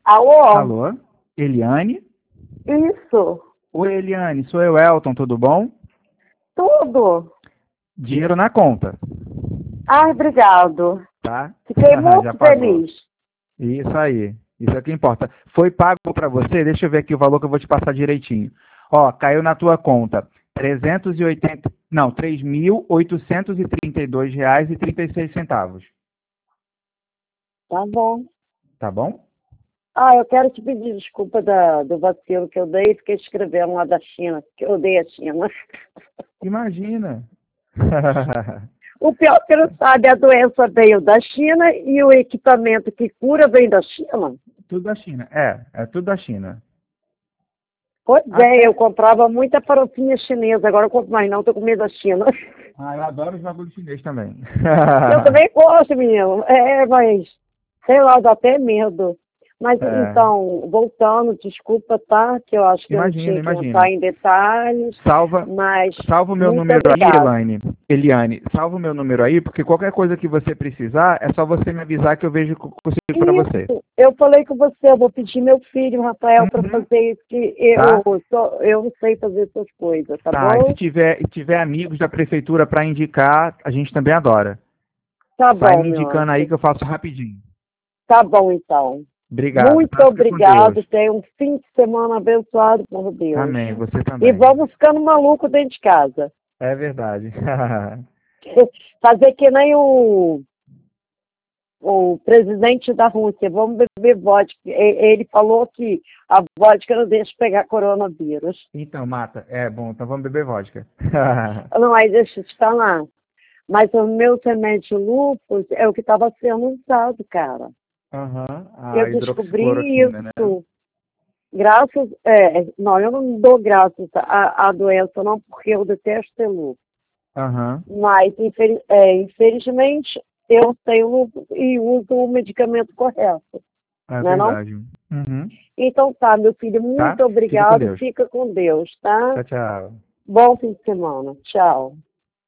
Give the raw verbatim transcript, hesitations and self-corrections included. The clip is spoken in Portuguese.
Alô? Alô? Eliane? Isso. Oi, Eliane, sou eu, Elton, tudo bom? Tudo. Dinheiro na conta, Ai, obrigado. tá? Fiquei Já muito pagou. feliz. Isso aí, isso é o que importa. Foi pago para você? Deixa eu ver aqui o valor que eu vou te passar direitinho. Ó, caiu na tua conta trezentos e oitenta, não, três mil oitocentos e trinta e dois reais e trinta e seis centavos, Tá bom. tá bom? Ah, eu quero te pedir desculpa da, do vacilo que eu dei. Fiquei escrevendo lá da China, que eu odeio a China. Imagina. O pior é que não sabe, a doença veio da China e o equipamento que cura vem da China. Tudo da China. É, é tudo da China. Pois é, eu Até. comprava muita farofinha chinesa, agora eu compro mais não, tô com medo da China. Ah, eu adoro os bagulhos chinês também. Eu também gosto, menino. É, mas, sei lá, dá até medo. Mas, É, então, voltando, desculpa, tá? Que eu acho que eu não imagina, tinha que imagina. entrar em detalhes, Salva, mas salva o meu muito número aí, obrigada. Elaine. Eliane, salva o meu número aí, porque qualquer coisa que você precisar, é só você me avisar que eu vejo o que eu consigo para você. Isso, eu falei com você, eu vou pedir meu filho, Rafael, para Uhum. fazer isso, que eu, Tá? só, eu não sei fazer essas coisas, tá Tá. E se bom? tiver, e tiver amigos da prefeitura para indicar, a gente também adora. Tá Sai bom, me meu indicando aí anjo. que eu faço rapidinho. Tá bom, então. Obrigado. Muito Tá? Fica com Deus. obrigado, tenha um fim de semana abençoado por Deus. Amém. Você E também. vamos ficando malucos dentro de casa. É verdade. Fazer que nem o, o presidente da Rússia, vamos beber vodka. E- Ele falou que a vodka não deixa pegar coronavírus. Então, Mata, é bom, então vamos beber vodka. Não, aí deixa eu te falar. Mas o meu remédio lúpus é o que estava sendo usado, cara. Aham, Eu a descobri hidroxicloroquina, né? isso graças... É, não, eu não dou graças à, à doença, não, porque eu detesto ter lúpus. Aham, Mas, infeliz, é, infelizmente, eu tenho lúpus e uso o medicamento correto. é Não é não? verdade. Uhum, Então tá, meu filho, tá? muito Fica com obrigado. Deus. Fica com Deus, tá? Tchau, tchau. Bom fim de semana. Tchau.